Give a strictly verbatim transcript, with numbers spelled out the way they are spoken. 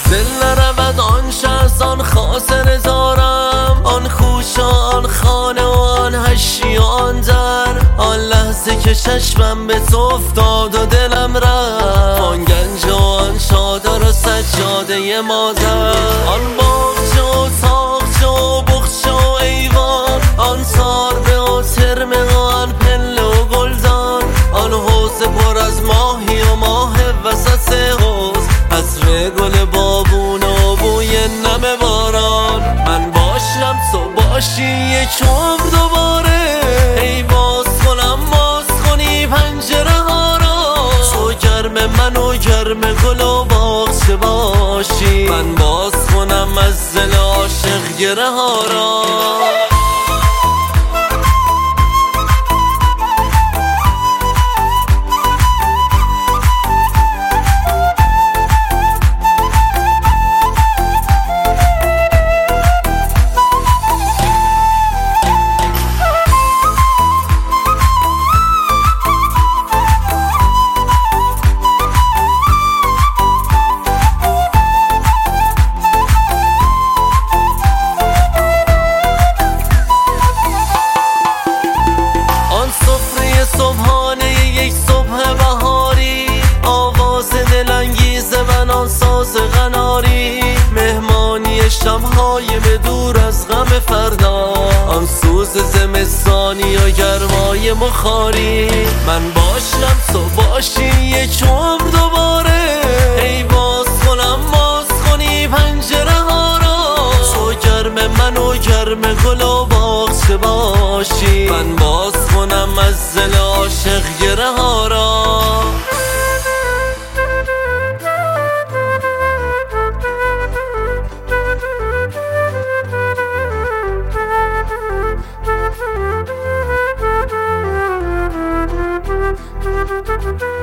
دل نرود آن شخص آن خاصر زارم، آن خوش و آن خانه و آن هشی و آن در، آن لحظه که چشمم به تو افتاد و دلم رفت، آن گنج و آن چادر و سجاده مادر، آن باغچه و تاقچه و بخچه و ایوان، آن ساربه و ترمه و آن پله و گلدان، آن حوض پر از ماهی و ماه وسط حوض، عطر گل بابون و بوی نم باران. من باشم تو باشی یک عمر دوباره، ای باز کنم باز کنی پنجره ها را، تو گرم من و گرم گل و باغچه باشی، من باز کنم از دل عاشق گره ها را. صبحانه یک صبح بهاری، آواز دلانگیز من آن ساز قناری، مهمانی شب‌های به دور از غم فردا، آن سوز زمستانی و گرمای بخاری. من باشم تو باشی یک عمر دوباره، ای باز کنم باز کنی پنجره ها را، تو گرم من و گرم گل و باغچه باشی، من باز کنم از دل عاشق گره ها را. Thank you.